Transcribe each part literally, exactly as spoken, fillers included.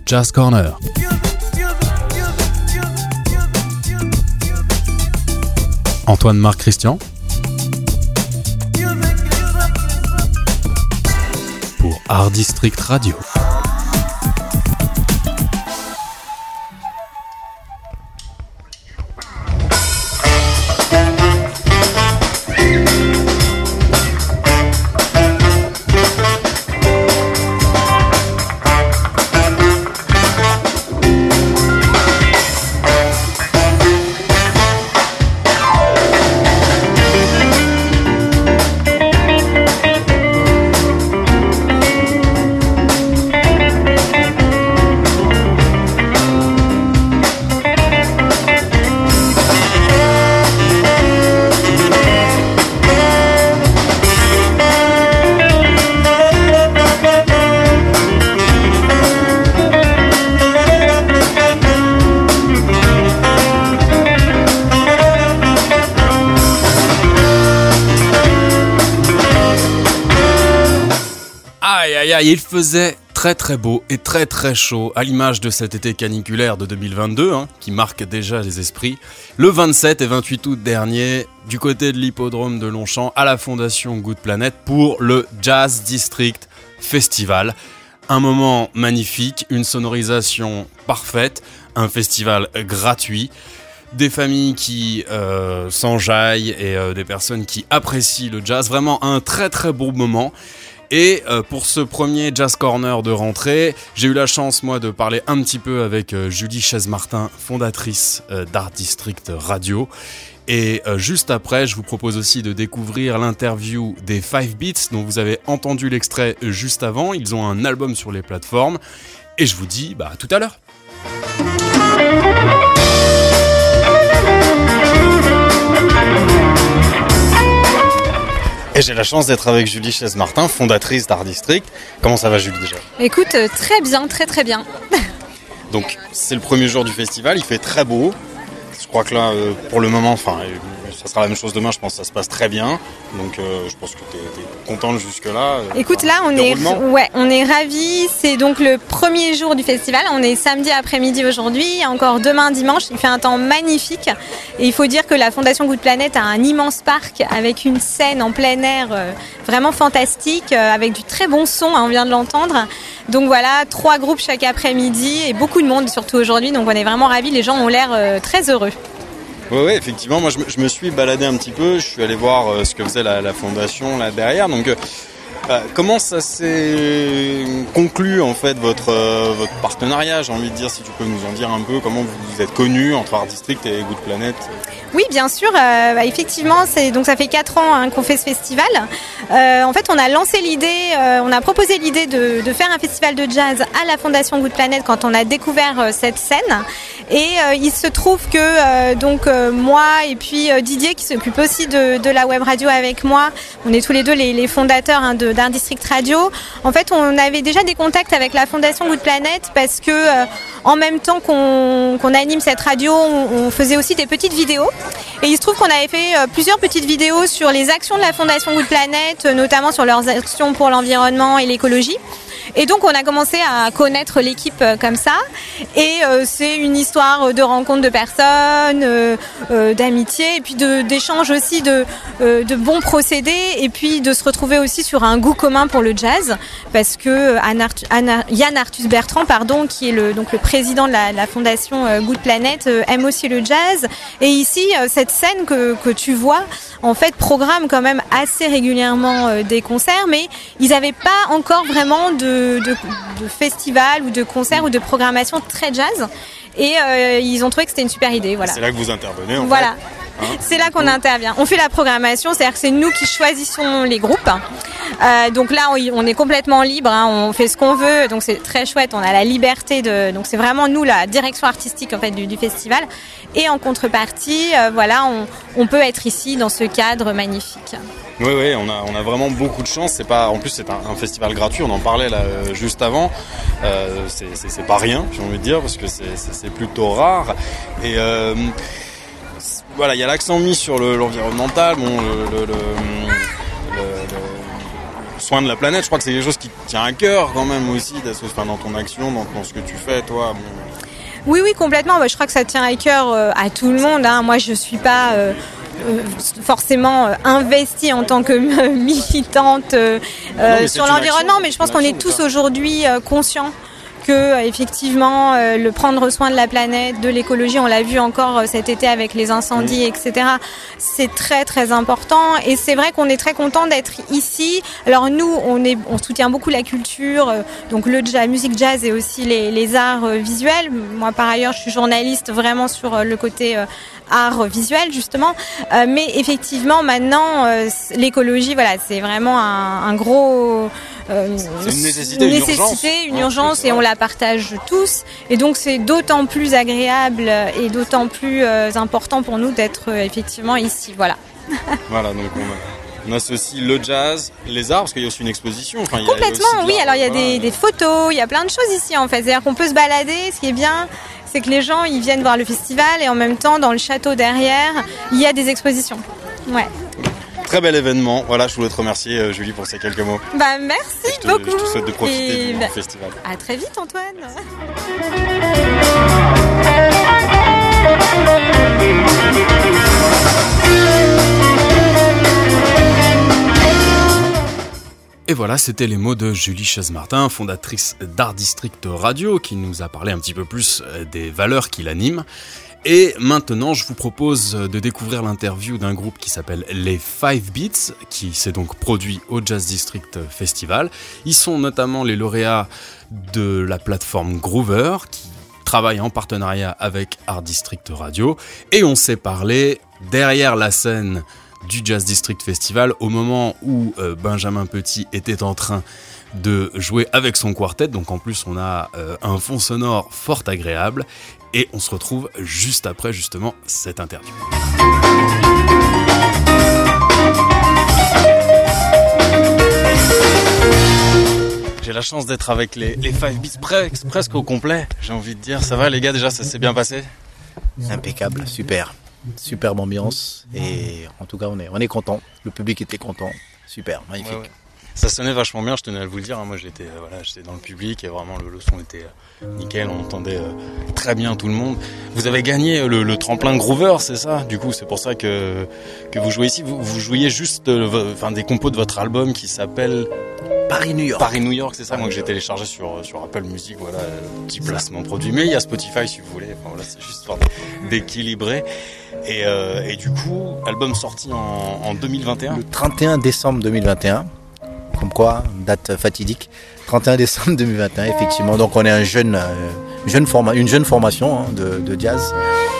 Jazz Corner. Antoine Marc Christian pour Art District Radio. Il faisait très très beau et très très chaud, à l'image de cet été caniculaire de deux mille vingt-deux, hein, qui marque déjà les esprits. Le vingt-sept et vingt-huit août dernier, du côté de l'hippodrome de Longchamp, à la Fondation Good Planet, pour le Jazz District Festival. Un moment magnifique, une sonorisation parfaite, un festival gratuit, des familles qui euh, s'enjaillent et euh, des personnes qui apprécient le jazz. Vraiment un très très beau moment. Et euh, pour ce premier Jazz Corner de rentrée, j'ai eu la chance, moi, de parler un petit peu avec euh, Julie Chaise-Martin, fondatrice euh, d'Art District Radio. Et euh, juste après, je vous propose aussi de découvrir l'interview des Five Beats, dont vous avez entendu l'extrait juste avant. Ils ont un album sur les plateformes. Et je vous dis, bah, à tout à l'heure. Et j'ai la chance d'être avec Julie Chaise-Martin, fondatrice d'Art District. Comment ça va, Julie, déjà ? Écoute, euh, très bien, très très bien. Donc, c'est le premier jour du festival, il fait très beau. Je crois que là, euh, pour le moment, enfin, ça sera la même chose demain, je pense que ça se passe très bien. Donc, euh, je pense que tu es contente jusque-là. Euh, Écoute, là, on est, ouais, on est ravis. C'est donc le premier jour du festival. On est samedi après-midi aujourd'hui, encore demain dimanche. Il fait un temps magnifique. Et il faut dire que la Fondation Good Planet a un immense parc avec une scène en plein air euh, vraiment fantastique, euh, avec du très bon son, hein, on vient de l'entendre. Donc voilà, trois groupes chaque après-midi et beaucoup de monde, surtout aujourd'hui. Donc on est vraiment ravis. Les gens ont l'air euh, très heureux. Oui, ouais, effectivement, moi je me, je me suis baladé un petit peu, je suis allé voir euh, ce que faisait la, la fondation là derrière. Donc, euh, euh, comment ça s'est conclu en fait votre euh, votre partenariat ? J'ai envie de dire, si tu peux nous en dire un peu, comment vous vous êtes connus entre Art District et Good Planet ? Oui, bien sûr. Euh, bah, effectivement, c'est donc ça fait quatre ans hein, qu'on fait ce festival. Euh, en fait, on a lancé l'idée, euh, on a proposé l'idée de, de faire un festival de jazz à la Fondation Good Planet quand on a découvert euh, cette scène. Et euh, il se trouve que euh, donc euh, moi et puis euh, Didier qui s'occupe aussi de, de la web radio avec moi, on est tous les deux les, les fondateurs hein, de, d'Art District Radio. En fait, on avait déjà des contacts avec la Fondation Good Planet parce que euh, en même temps qu'on, qu'on anime cette radio, on, on faisait aussi des petites vidéos. Et il se trouve qu'on avait fait euh, plusieurs petites vidéos sur les actions de la Fondation Good Planet, euh, notamment sur leurs actions pour l'environnement et l'écologie. Et donc on a commencé à connaître l'équipe euh, comme ça. Et euh, c'est une histoire de rencontre de personnes, euh, euh, d'amitié, et puis de, d'échange aussi de, euh, de bons procédés, et puis de se retrouver aussi sur un goût commun pour le jazz, parce que Anne Arth- Anne, Yann Arthus Bertrand, pardon, qui est le, donc le président de la, la fondation euh, Good Planet, euh, aime aussi le jazz. Et ici, euh, cette scène que, que tu vois, en fait, programme quand même assez régulièrement euh, des concerts, mais ils n'avaient pas encore vraiment de, de, de festival ou de concert ou de programmation très jazz. Et euh, ils ont trouvé que c'était une super idée. Voilà. C'est là que vous intervenez, en voilà. fait. Hein, c'est là qu'on intervient. On fait la programmation, c'est-à-dire que c'est nous qui choisissons les groupes. Euh, donc là, on, on est complètement libre, hein, on fait ce qu'on veut, donc c'est très chouette. On a la liberté de, donc c'est vraiment nous la direction artistique en fait du, du festival. Et en contrepartie, euh, voilà, on, on peut être ici dans ce cadre magnifique. Oui, oui, on a, on a vraiment beaucoup de chance. C'est pas, en plus, c'est un, un festival gratuit. On en parlait là euh, juste avant. Euh, c'est, c'est, c'est pas rien, j'ai envie de dire, parce que c'est, c'est, c'est plutôt rare. Et euh, voilà, il y a l'accent mis sur le, l'environnemental. Bon, le, le, le, le, le soin de la planète. Je crois que c'est quelque chose qui te tient à cœur quand même aussi, enfin, dans ton action, dans, dans ce que tu fais, toi. Bon. Oui, oui, complètement. Bah, je crois que ça tient à cœur euh, à tout le monde. Hein. Moi, je suis pas euh, euh, forcément euh, investie en tant que euh, militante euh, non, sur l'environnement, action, mais je pense qu'on est tous aujourd'hui euh, conscients que effectivement euh, le prendre soin de la planète, de l'écologie, on l'a vu encore euh, cet été avec les incendies, mmh. et cetera. C'est très très important et c'est vrai qu'on est très content d'être ici. Alors nous, on est, on soutient beaucoup la culture, euh, donc le jazz, la musique jazz et aussi les, les arts euh, visuels. Moi par ailleurs, je suis journaliste vraiment sur euh, le côté euh, art visuel justement, euh, mais effectivement maintenant euh, l'écologie, voilà, c'est vraiment un, un gros Euh, c'est une nécessité, une, une, nécessité, urgence, une urgence et on la partage tous. Et donc c'est d'autant plus agréable et d'autant plus euh, important pour nous d'être euh, effectivement ici. Voilà. Voilà, donc on, on associe le jazz, les arts, parce qu'il y a aussi une exposition. Enfin, complètement, il y a oui. Alors il y a voilà. des, des photos, il y a plein de choses ici en fait. C'est-à-dire qu'on peut se balader, ce qui est bien, c'est que les gens ils viennent voir le festival et en même temps dans le château derrière, il y a des expositions. Ouais. Très bel événement. Voilà, je voulais te remercier, euh, Julie, pour ces quelques mots. Bah, merci je te, beaucoup. Je te souhaite de profiter Et du bah, festival. À très vite, Antoine. Et voilà, c'était les mots de Julie Chaise-Martin, fondatrice d'Art District Radio, qui nous a parlé un petit peu plus des valeurs qui l'animent. Et maintenant, je vous propose de découvrir l'interview d'un groupe qui s'appelle les Five Beats, qui s'est donc produit au Jazz District Festival. Ils sont notamment les lauréats de la plateforme Groover, qui travaille en partenariat avec Art District Radio. Et on s'est parlé derrière la scène du Jazz District Festival, au moment où euh, Benjamin Petit était en train de jouer avec son quartet. Donc en plus, on a euh, un fond sonore fort agréable. Et on se retrouve juste après, justement, cette interview. J'ai la chance d'être avec les, les Five Beats presque, presque au complet, j'ai envie de dire. Ça va les gars, déjà, ça s'est bien passé ? Impeccable, super. Superbe ambiance. Et en tout cas, on est, on est content. Le public était content. Super, magnifique. Ouais, ouais. Ça sonnait vachement bien, je tenais à vous le dire. Moi, j'étais, euh, voilà, j'étais dans le public et vraiment le, le son était euh, nickel. On entendait euh, très bien tout le monde. Vous avez gagné le, le tremplin Groover, c'est ça ? Du coup, c'est pour ça que que vous jouez ici. Vous, vous jouiez juste, euh, enfin, des compos de votre album qui s'appelle Paris-New York. Paris-New York, c'est ça. Moi, que j'ai téléchargé sur sur Apple Music. Voilà, petit placement produit. Mais il y a Spotify si vous voulez. Enfin, voilà, c'est juste pour d'équilibrer. Et, euh, et du coup, album sorti en, en deux mille vingt et un. Le trente et un décembre deux mille vingt et un. Comme quoi, date fatidique, trente et un décembre deux mille vingt et un, effectivement. Donc on est un jeune, euh, jeune forma- une jeune formation hein, de, de jazz.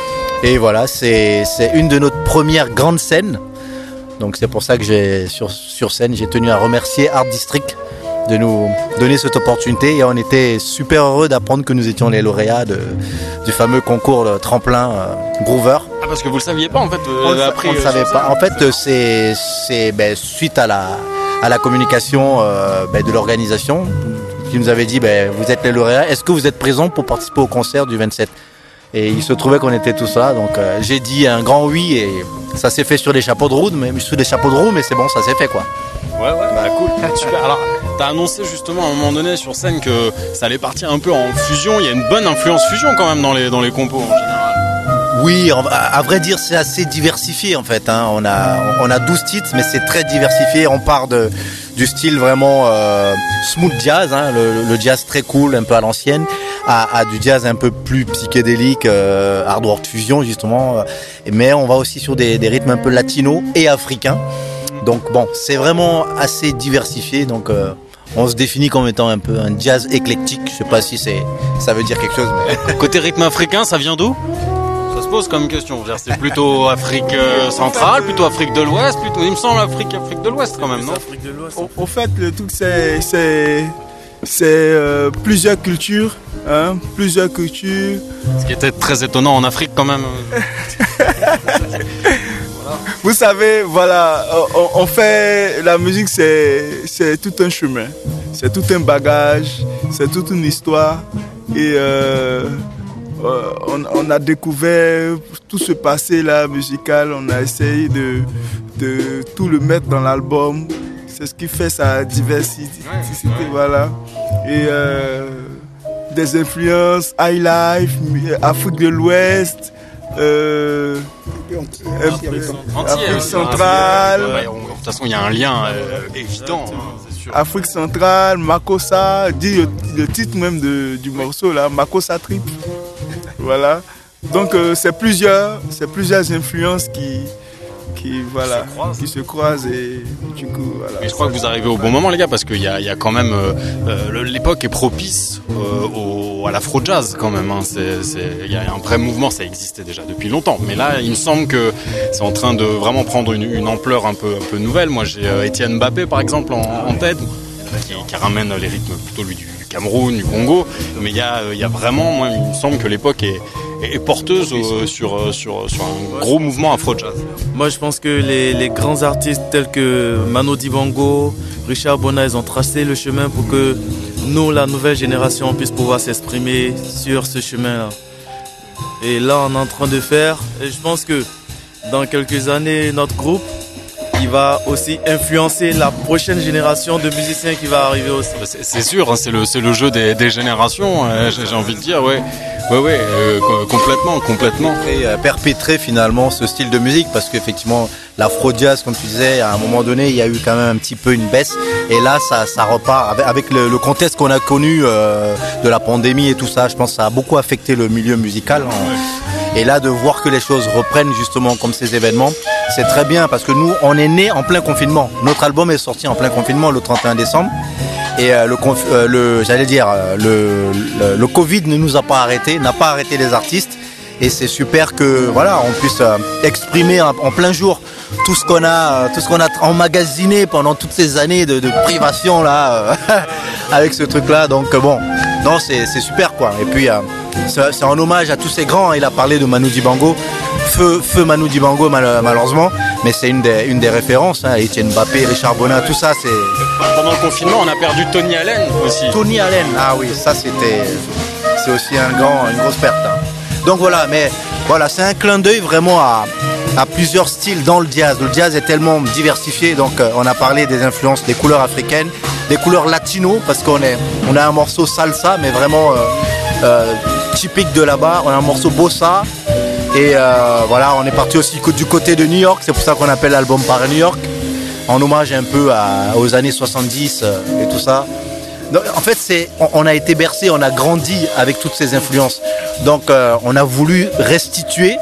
Et voilà, c'est, c'est une de nos premières grandes scènes. Donc c'est pour ça que j'ai, sur, sur scène, j'ai tenu à remercier Art District de nous donner cette opportunité. Et on était super heureux d'apprendre que nous étions les lauréats de, du fameux concours de tremplin euh, Groover. Ah, parce que vous le saviez pas en fait euh, On ne après, le savait pas. En fait, c'est, c'est ben, suite à la... à la communication euh, ben, de l'organisation qui nous avait dit ben, vous êtes les lauréats, est-ce que vous êtes présents pour participer au concert du vingt-sept ? Et il se trouvait qu'on était tous là, donc euh, j'ai dit un grand oui et ça s'est fait sur les chapeaux de roue, mais sur les chapeaux de roue, mais c'est bon, ça s'est fait quoi. Ouais ouais, bah cool, super. Alors t'as annoncé justement à un moment donné sur scène que ça allait partir un peu en fusion. Il y a une bonne influence fusion quand même dans les dans les compos en général. Oui, à vrai dire, c'est assez diversifié en fait. Hein. On a on a douze titres, mais c'est très diversifié. On part de du style vraiment euh, smooth jazz, hein, le, le jazz très cool, un peu à l'ancienne, à, à du jazz un peu plus psychédélique, euh, hard rock fusion justement. Mais on va aussi sur des, des rythmes un peu latinos et africains. Donc bon, c'est vraiment assez diversifié. Donc euh, on se définit comme étant un peu un jazz éclectique. Je sais pas si c'est ça veut dire quelque chose. Mais... Côté rythme africain, ça vient d'où ? Ça se pose comme question. C'est plutôt Afrique centrale, plutôt Afrique de l'Ouest, plutôt. Il me semble Afrique, Afrique de l'Ouest quand même, non ? Afrique de l'Ouest. Au, au fait, le truc c'est c'est c'est euh, plusieurs cultures, hein, plusieurs cultures. Ce qui était très étonnant en Afrique quand même. Voilà. Vous savez, voilà, on, on fait la musique, c'est c'est tout un chemin, c'est tout un bagage, c'est toute une histoire et. Euh, Euh, on, on a découvert tout ce passé là musical, on a essayé de, de tout le mettre dans l'album. c'est ce qui fait sa diversité, voilà. Et euh, des influences high life, Afrique de l'Ouest, euh, Afrique centrale. De toute façon, il y a un lien euh, évident. C'est sûr. Afrique centrale, Makossa, dit le, le titre même de, du morceau là, Makossa Trip. Voilà. Donc euh, c'est plusieurs, c'est plusieurs influences qui qui voilà, se croisent. qui se croisent et du coup voilà. Mais je crois que vous arrivez au bon moment les gars parce qu'il y a, il y a quand même euh, euh, l'époque est propice euh, au, à l'afro-jazz quand même. Hein. C'est, c'est, il y a un vrai mouvement, ça existait déjà depuis longtemps. Mais là, il me semble que c'est en train de vraiment prendre une, une ampleur un peu, un peu nouvelle. Moi, j'ai euh, Étienne Mbappé par exemple en, en tête, qui, qui ramène les rythmes plutôt lui du Cameroun, du Congo. Mais il y a, il y a vraiment, moi, il me semble que l'époque est est porteuse euh, sur, sur, sur un gros mouvement afro-jazz. Moi je pense que les, les grands artistes tels que Manu Dibango, Richard Bona, ils ont tracé le chemin pour que nous, la nouvelle génération, puisse pouvoir s'exprimer sur ce chemin-là. Et là on est en train de faire, et je pense que dans quelques années, notre groupe, il va aussi influencer la prochaine génération de musiciens qui va arriver aussi. C'est, c'est sûr, hein, c'est, le, c'est le jeu des, des générations, euh, j'ai, j'ai envie de dire, ouais. Ouais, ouais, euh, complètement, complètement. Et euh, perpétrer finalement ce style de musique parce qu'effectivement, l'afro-jazz, comme tu disais, à un moment donné, il y a eu quand même un petit peu une baisse. Et là, ça, ça repart avec, avec le, le contexte qu'on a connu euh, de la pandémie et tout ça. Je pense que ça a beaucoup affecté le milieu musical. Hein. Et là, de voir que les choses reprennent justement comme ces événements, c'est très bien parce que nous, on est nés en plein confinement. Notre album est sorti en plein confinement le trente et un décembre. Et euh, le, euh, le, j'allais dire, le, le, le Covid ne nous a pas arrêtés, n'a pas arrêté les artistes. Et c'est super que voilà, on puisse euh, exprimer en, en plein jour tout ce qu'on a, tout ce qu'on a emmagasiné pendant toutes ces années de, de privation là, euh, avec ce truc-là. Donc bon, non, c'est, c'est super quoi. Et puis euh, c'est, c'est en hommage à tous ces grands. Il a parlé de Manu Dibango. Feu, feu Manu Dibango mal, malheureusement, mais c'est une des, une des références, hein. Étienne Mbappé, Richard Bona, tout ça c'est... Pendant le confinement on a perdu Tony Allen aussi. Tony Allen, ah oui, ça c'était... C'est aussi un grand, une grosse perte. Hein. Donc voilà, mais voilà, c'est un clin d'œil vraiment à, à plusieurs styles dans le jazz. Le jazz est tellement diversifié, donc euh, on a parlé des influences, des couleurs africaines, des couleurs latino, parce qu'on est, on a un morceau salsa, mais vraiment euh, euh, typique de là-bas, on a un morceau bossa. Et euh, voilà, on est parti aussi du côté de New York, c'est pour ça qu'on appelle l'album Paris New York, en hommage un peu à, aux années soixante-dix euh, et tout ça. Donc, en fait, c'est, on, on a été bercé, on a grandi avec toutes ces influences. Donc euh, on a voulu restituer,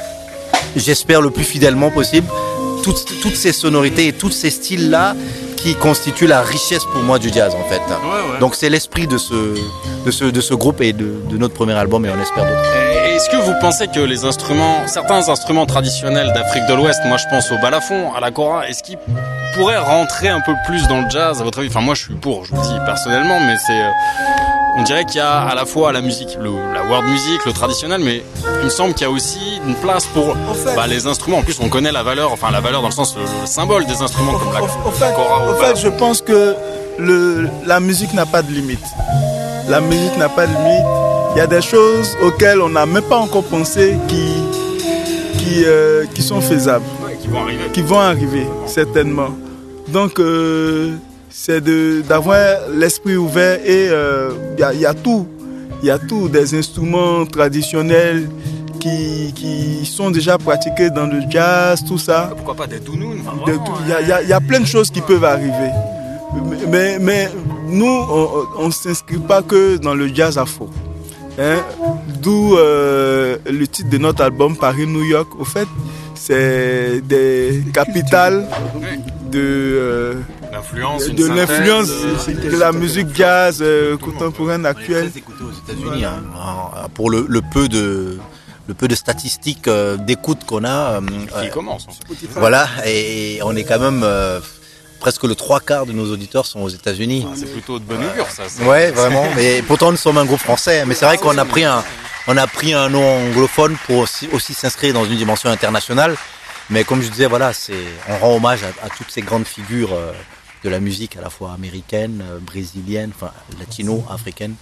j'espère le plus fidèlement possible, toutes, toutes ces sonorités et tous ces styles-là qui constituent la richesse pour moi du jazz en fait. Ouais, ouais. Donc c'est l'esprit de ce, de ce, de ce groupe et de, de notre premier album et on espère d'autres. Est-ce que vous pensez que les instruments, certains instruments traditionnels d'Afrique de l'Ouest, moi je pense au balafon, à la kora, est-ce qu'ils pourraient rentrer un peu plus dans le jazz à votre avis? Enfin moi je suis pour, je vous le dis personnellement, mais c'est, on dirait qu'il y a à la fois la musique, le, la world music, le traditionnel, mais il me semble qu'il y a aussi une place pour en fait, bah, les instruments. En plus on connaît la valeur, enfin la valeur dans le sens le, le symbole des instruments comme la, en fait, la kora. En fait, je pense que le, la musique n'a pas de limite. La musique n'a pas de limite. Il y a des choses auxquelles on n'a même pas encore pensé qui, qui, euh, qui sont faisables, ouais, qui vont arriver, qui vont arriver certainement. Donc euh, c'est de, d'avoir l'esprit ouvert et il euh, y, y a tout, il y a tout, des instruments traditionnels qui, qui sont déjà pratiqués dans le jazz, tout ça. Pourquoi pas des dounouns? Il y, y, y a plein de choses qui peuvent arriver. Mais, mais nous, on ne s'inscrit pas que dans le jazz afro. Hein? D'où euh, le titre de notre album Paris-New York. Au fait, c'est des capitales de, euh, l'influence, de, de l'influence de la musique jazz euh, contemporaine actuelle. Très écouté aux États-Unis, hein, pour le, le peu de... le peu de statistiques euh, d'écoute qu'on a. Euh, qui commence. Voilà, et on est quand même euh, presque le trois quarts de nos auditeurs sont aux États-Unis. Ah, c'est plutôt de bonne augure, ça. C'est... Ouais, vraiment. Mais pourtant, nous sommes un groupe français. Mais c'est vrai qu'on a pris un, on a pris un nom anglophone pour aussi, aussi s'inscrire dans une dimension internationale. Mais comme je disais, voilà, c'est, on rend hommage à, à toutes ces grandes figures euh, de la musique, à la fois américaine, euh, brésilienne, enfin latino, africaine.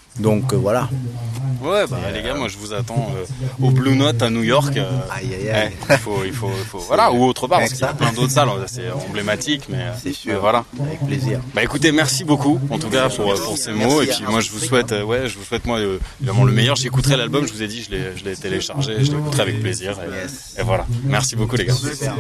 Donc euh, voilà. Ouais, bah les gars, moi je vous attends euh, au Blue Note à New York. Euh, aïe aïe aïe. Ouais, il faut, il faut, il faut, voilà, ou autre part, parce qu'il y a plein d'autres salles, c'est emblématique, mais c'est sûr. Mais voilà. Avec plaisir. Bah écoutez, merci beaucoup, en tout cas pour, pour ces mots, merci, et puis moi je vous souhaite, euh, ouais, je vous souhaite moi euh, évidemment le meilleur. J'écouterai l'album, je vous ai dit, je l'ai, je l'ai téléchargé, je l'écouterai avec plaisir. Et, yes. et voilà. Merci beaucoup les gars. Super.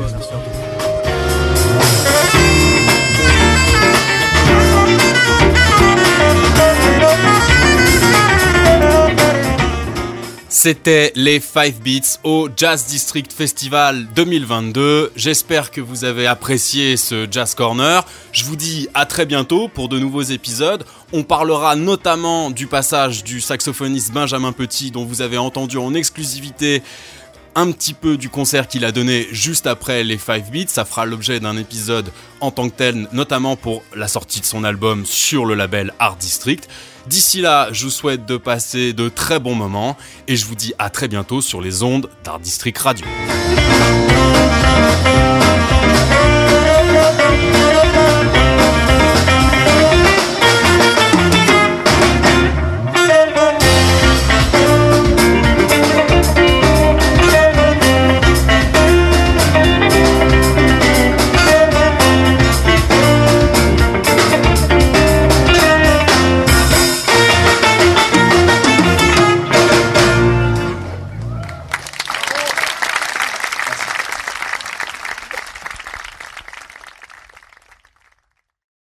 C'était les five Beats au Jazz District Festival deux mille vingt-deux. J'espère que vous avez apprécié ce Jazz Corner. Je vous dis à très bientôt pour de nouveaux épisodes. On parlera notamment du passage du saxophoniste Benjamin Petit dont vous avez entendu en exclusivité un petit peu du concert qu'il a donné juste après les five Beats. Ça fera l'objet d'un épisode en tant que tel, notamment pour la sortie de son album sur le label Art District. D'ici là, je vous souhaite de passer de très bons moments et je vous dis à très bientôt sur les ondes d'Art District Radio.